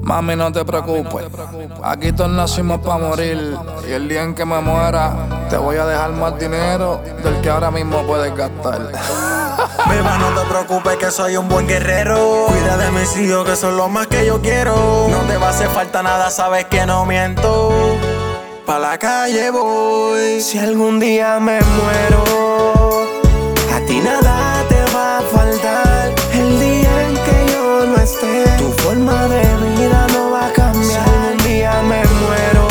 Mami, no te preocupes, aquí todos nacimos para morir. Y el día en que me muera, te voy a dejar más dinero del que ahora mismo puedes gastar. Beba, no te preocupes que soy un buen guerrero. Cuida de mis hijos que son lo más que yo quiero. No te va a hacer falta nada, sabes que no miento. Pa' la calle voy. Si algún día me muero, a ti nada te va a faltar. El día en que yo no esté, tu forma de vida no va a cambiar. Si algún día me muero,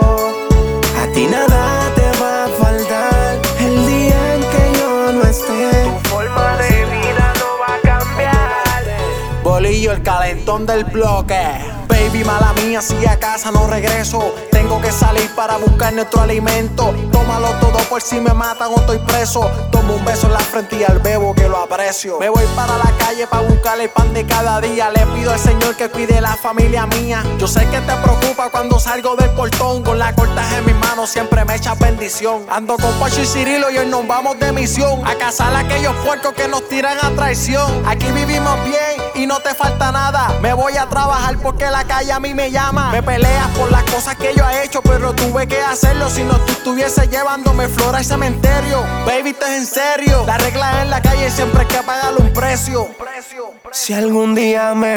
a ti nada te va a faltar. El día en que yo no esté, tu forma de vida no va a cambiar. Bolillo, el calentón del bloque. Baby, mala mía, si a casa no regreso. Tengo que salir para buscar nuestro alimento. Tómalo todo por si me matan o estoy preso. Tomo un beso en la frente y al bebo que lo aprecio. Me voy para la calle para buscar el pan de cada día. Le pido al Señor que cuide la familia mía. Yo sé que te preocupa cuando salgo del portón. Con la cortaja en mis manos siempre me echas bendición. Ando con Pacho y Cirilo y hoy nos vamos de misión a cazar a aquellos puercos que nos tiran a traición. Aquí vivimos bien y no te falta nada. Me voy a trabajar porque la calle a mí me llama. Me peleas por las cosas que yo he hecho, pero tuve que hacerlo. Si no, tú estuvieses llevándome flor al cementerio. Baby, esto es en serio. La regla en la calle siempre hay que pagarle un precio. Si algún día me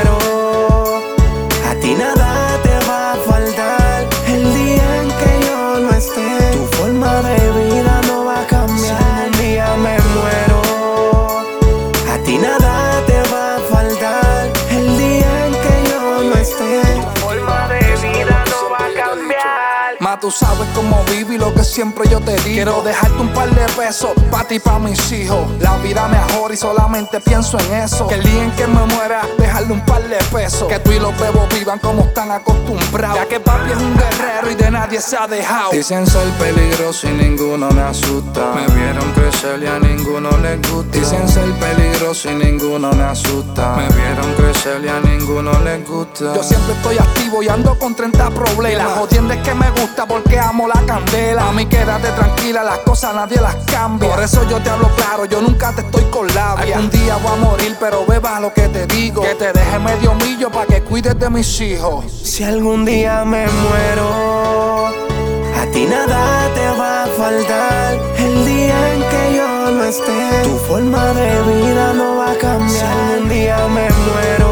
muero, a ti nada te va a faltar. El día en que yo no esté, tu forma de vida no va a cambiar. Si algún día me muero, a ti nada te va a faltar. El día en que yo no esté, tu forma de vida no va a cambiar. Ma, tú sabes cómo vivo y lo que siempre yo te digo. Quiero dejarte un par de pesos pa' ti y pa' mis hijos. La vida mejor y solamente pienso en eso. Que el día en que me muera, dejarle un par de pesos. Que tú y los bebos vivan como están acostumbrados. Ya que papi es un guerrero y de nadie se ha dejado. Dicen ser peligroso y ninguno me asusta. Me vieron crecer y a ninguno les gusta. Dicen ser peligroso y ninguno me asusta. Me vieron crecer y a ninguno les gusta. Yo siempre estoy activo y ando con 30 problemas. La jodienda es que me gusta porque amo la candela. A mí quédate tranquila, las cosas nadie las cambia. Por eso yo te hablo claro, yo nunca te estoy con labia. Algún día voy a morir, pero beba lo que te digo. Que te deje medio millo pa' que cuides de mis hijos. Si algún día me muero, a ti nada te va a faltar. El día en que yo no esté, tu forma de vida no va a cambiar. Si algún día me muero,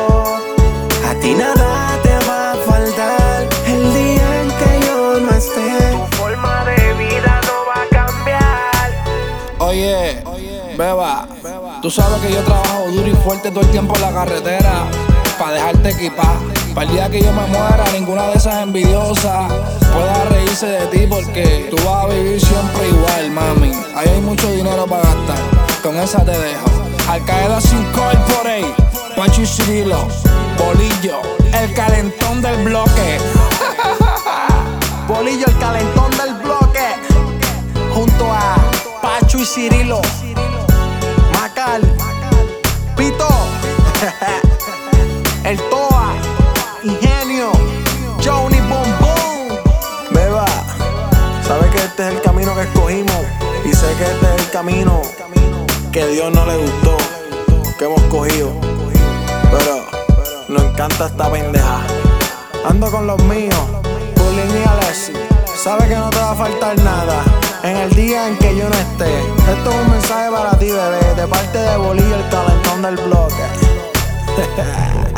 a ti nada te va a faltar. El día en que yo no esté, tu forma de vida no va a cambiar. Oye, beba, tú sabes que yo trabajo duro y fuerte todo el tiempo en la carretera pa' dejarte equipar. Para el día que yo me muera, ninguna de esas envidiosas pueda reírse de ti porque tú vas a vivir siempre igual, mami. Ahí hay mucho dinero para gastar, con esa te dejo. Al Qaeda sin corporate, Pacho y Cirilo, Bolillo, el calentón del bloque. Bolillo, el calentón del bloque, junto a Pacho y Cirilo, Macal, Pito, el Toa, Ingenio, Johnny Boom Boom. Beba, sabes que este es el camino que escogimos y sé que este es el camino que Dios no le gustó, que hemos cogido, pero nos encanta esta pendeja. Ando con los míos, Bullying y Alexi. Sabes que no te va a faltar nada en el día en que yo no esté. Esto es un mensaje para ti, bebé, de parte de Bolillo, el calentón del bloque.